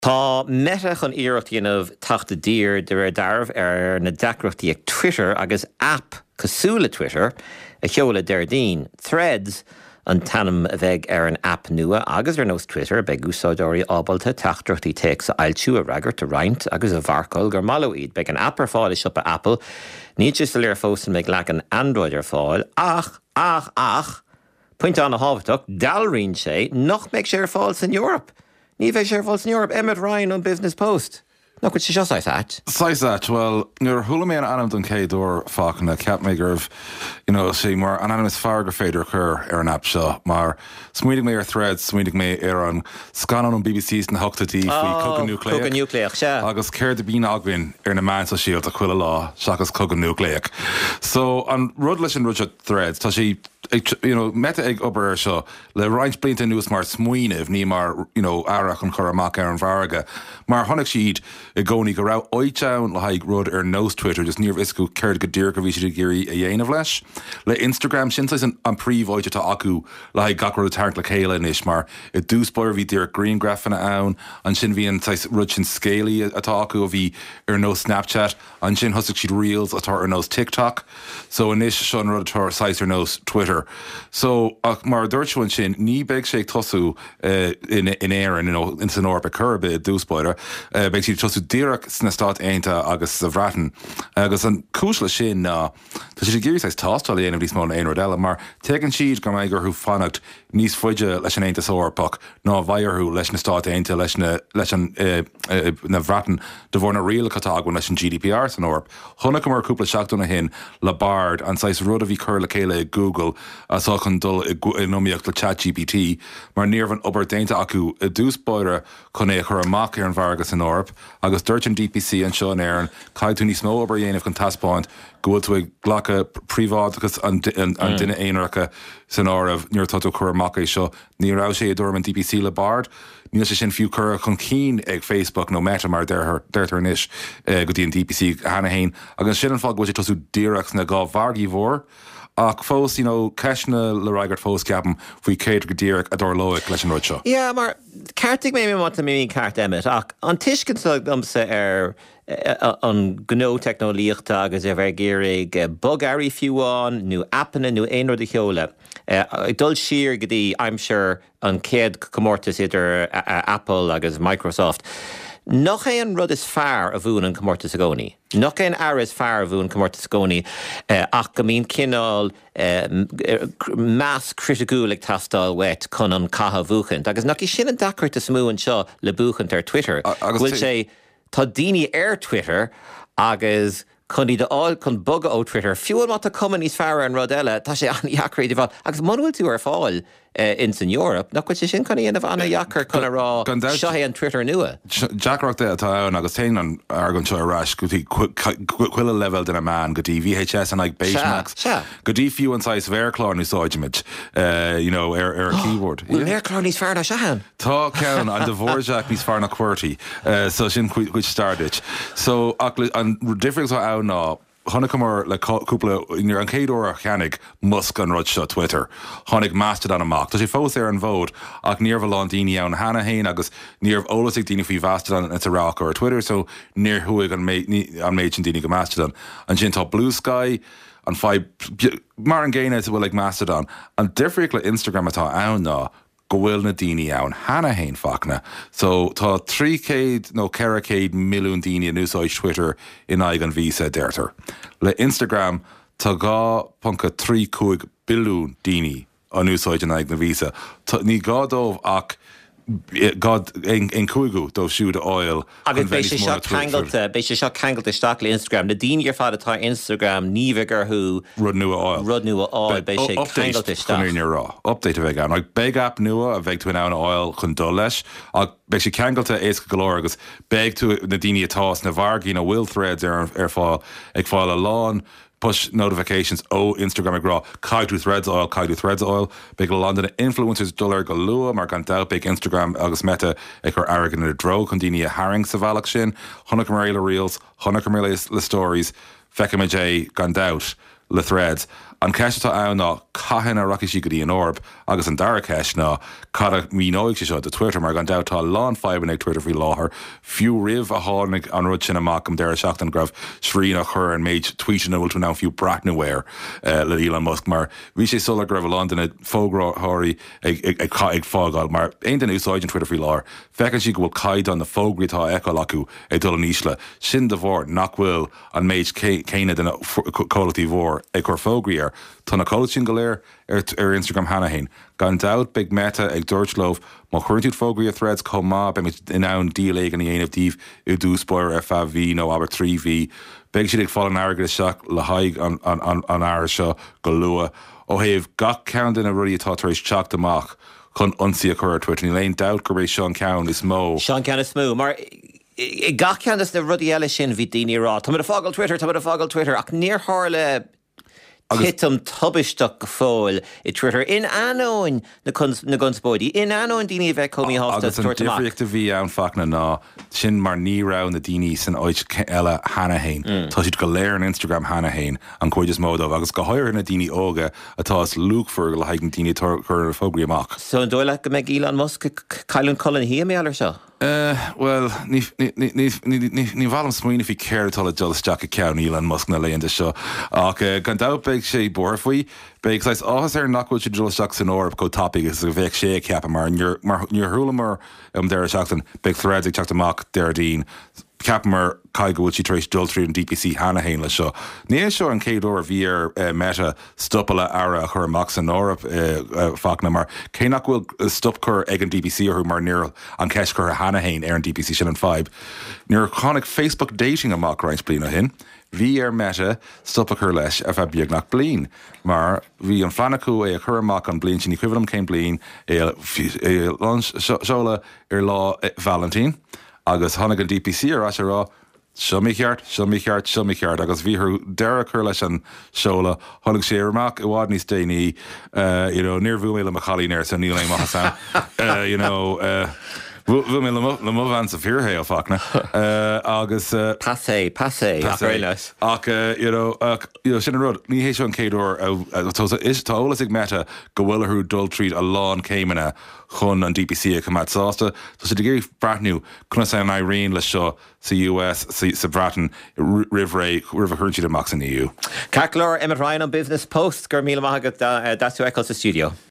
Tá meta chun iireachtaíanamh tachta dír de darmh na dacreachtaí ag Twitter agus app cosúla Twitter a cheola Deirdín. Threads an tanam a bheith an app nua agus nós Twitter be úsáideoirí ábalta teachtarachtaí teach sa ailsiú a ragart a roint agus a bharcail gur malóid be an app ar fáil is up a Apple. Ní just a léir fósan meid leach an Android ar fáil. Ach, point an a hábhaach, dalríonn sé nach meid sé ar fáil san Europe. Ní bheith sé ar fáil san Europe, Emmett Ryan on Business Post. No, could she just say that? Say that. Well, you're Hulaman Anam Dun Kaydor Falcon, a cat maker of, see more anonymous farger fader occur an app shot, mar smeeding me threads, smeeding me on scanning on BBC's and Hokta TV, Cogan Nucleic, yeah. August care to be Ogwin, a man so shield, a quilla law, Shakas Cogan Nucleic. So, on Rudlish and Rudget threads, Tashi, meta egg upper show, le ranch blint news mar smuinev, ni mar, Arak and Koramak and Varga, mar Honik sheed. Goni go out oichown like rud nose Twitter just near isku cared good dear kavishi giri a yen of lesh le Instagram shintais an pre voyage to aku like gakro tark like Kayla and Ishmar it do spoil vi dear green graphina own and shin vi and tais ruchin scaly at aku of vi no Snapchat and shin husik she'd reels at her nose TikTok so in ish shon rud her size her nose Twitter so mar dirchwan shin ni beg shake tosu in air and in sonor curb do spoiler beg she tosu Dirk snastát einta agus sa bhratan agus an cúsla sin tá sé géirí sais tástal éanamh dí smó na aon rodella mar tegan siad go maigur hu fannacht níos fuide leis an einta sóirpach ná bhairthú leis na stát einta leis an na bhratan de bhór na rial catágún leis an GDPR san orp chuna go mar cúpla seachtainna hin le bard an sais rud a bhí chur le chéile Google a sá chun dul i nóíocht le ChatGPT mar níor an obair dainta acu i dús boire chun é chur amach ar an bhargus an orp agus Dirtin DPC and Sean Aaron, Kai Tuni Snow over Yen of Contaspont, go to a glaka privad because and dinner Ainraka Sonor of near Toto Kuramaka show, near Aushe Dorman DPC Le Bard, near Shin Few Kura Conceen egg Facebook no matter mar there her nish, good in DPC Hanahain, against Shin and Fog was it to Dirax Naga Vargi Vor. Ach fós, ceisna le raigart fós ceapan faoi céad go díreach a dor loic leis an roidseo. Yeah, mar cartig mé mé mí cart Emmett, ach an tuiscin domsa an gnó technolíochta agus bheith géirig bug airí fiúáin, nó appanna, nó éonir de cheola. Dul siar go dtí, I'm sure, an céad comórtas idir Apple agus Microsoft. Nach é an rud is fearr a bhún an comórtas a gcónaí. Nach é an air is fearr a bhún comórtas a gcónaí ach go mín cinál meas criticúil ag tastáil wet chun an catha bhuachant. Agus nach í sin an dacairt a smú an seo le bhuachant ar Twitter. Bhfuil sé tá daoine ar Twitter agus chun iad áil chun bug ó Twitter. Fiúil má tá cumann níos fearr an rud eile, tá sé an iachraí bháil. Agus manhfuil tú ar fáil in Europe, nach sé sin chuna anamh anna iachar chuna rá seohé an Twitter nua. Jack Rock de atá ann agus téin an argan seo arás go dtí cuile level den a man go dtí VHS an ag Betamax go dtí fiú an sais bhéirclár ní sáidimiid ar a keyboard. Bhfuil bhéirclár níos fearr na sean? Tá ceann an de bhórteach níos fearr na cuairtaí so sin chuid startid. So an difference á ann ná Honnig mar le cúpla in an céadúir cheannig Musk an rud seo Twitter. Honnig Mastodon amach. Tá sé fós ar an bhód ach níor bhán daoine ann Hanahain agus níor ólasigh daoine faoi Mastodon at Iraq or Twitter so níor thuig an méid sin daoine go Mastodon. An sin tá Blue Sky an fáid mar an ggéine bhfuil ag Mastodon. An difriúil le Instagram atá ann ná go bhfuil na daoine ann Hanahain facna. So tá 300 nó 400 milliún daoine núsáid Twitter in aig an vísa deirtar. Le Instagram tá 2.35 billiún daoine an núsáid in aig na vísa. Ní gádómh ach God in Kuigu dóibh siúd oil. Agus béis sé seo cangalt isteach le Instagram. Na daoine ar fad atá Instagram níomhagur thu rud nua oil. Béis sé cangalt isteach. Update a bheith gan. Ag beg app nua a bheith tú an ann oil chun dul leis. Ag béis sé cangalta éasca golóir agus beg tú na daoine atás na bhargaí na will threads ar fáil ag fáil a lán push notifications Instagram ag rá caiú threads oil big London influencers dullar go lua mar gan dal big Instagram agus meta ag chur airgan a dro chun daoine a haring sa bhealach sin chuna go le reels chuna go le stories fecha me gan doubt le threads. An ceiste ann ná caihan a rocky si go dtí an orb agus an dara ceis ná cara míóigh se seo de Twitter mar gan dátá lán fiban ag Twitter fhí láthair fiú rih a tháinig an rud sin amach am deire seach an grabh srí nach chur an méid tweetin bhfuil tú ná fiú bratnahir le Elon Musk mar bhí sé sulla grabh London fógrathirí ag fágáil mar aon den úsáid an Twitter fhí láthair fecinn si go bhfuil caiid an na fógratá eáil acu ag dul an níosle sin de bhór nach bhfuil an méid céine den cólatí mhór ag chur fógraíar tána cólat sin go léir ar Instagram hanahéin. Gan doubt big meta ag dúirtlóh má chuirtúd fógraí a threads comá be in ann díla an dhéanamh díobh i dúspóir FAV nó aber 3V. Beg siad ag fáil an airgad seach le haig an air seo go lua ó héobh gach ceann in a rudí atá tar éis teach amach chun ionsaí a chur Twitter. Ní léon doubt go rééis Seán Ceann is mó. Seán Ceann is mó, mar i gach ceann is na rudí eile sin bhí daoine rá. Tá a fágal Twitter ach níor hála Hitam tubisteach go fóil I Twitter in anóin na gunsbóidí in anóin daoine bheith comí hásta agus an difriachta bhí an facna ná sin mar ní rá na daoine san áid eile hanahéin. Tá siad go léir an Instagram hanahéin an chuid is módamh agus go háir na daoine óga atá is lúgfur le haig an daoine chur fógraí amach. So an dóile go méid Elon Musk caiilún colin hí mé allar seo? Well, ní bhlam smuoine hí céirtá le dulasteach a ceann Elon Musk na léonanta seo ach gan dábeidh sé bor faoi beag leis áthas ar nachhfuil sé dulasteach san orb go tapig is a bheith sé ceapa mar níor thulamar deir seachtain beag threads ag teach amach deir dín Capmar cai go bhfuil si trééis dultrí an DPC hanahéin le seo. Níl seo an céadú a bhí ar meta stopala ara a chur amach san árap fachna mar cé nach bhfuil stopcur ag an DPC ar mar níor an ceis chur a hanahéin ar an DPC sin an 5. Níor chánig Facebook dating amach roinnt bliana hin. Bhí ar meta stoppa chur leis a bheith beag nach blian. Mar bhí an flanacú é a chur amach an blian sin cuihuilam céim blian seola ar lá Valentín. Agus tháinig an DPC ar as rá Siomícheart agus bhíthú deire chur leis an seola tháinig sé amach I bhád níos déanaí níor bhú mé le chalínéir san níl é maithe san bhú mé le mhhan sa fíorthe á fachna agus Passé leis ach sin an rud ní hééis an céadú is táolalas ag meta go bhfuilthú dul tríd a lán céimena chun an DPC a cumad sásta Tá sé de géirí brathnú chuna san Irene le seo sa US sa Bratan rih chuirn siad amach san EU. Caclár Emmett Ryan on Business Post gur míle maigad dasú eáil sa studio.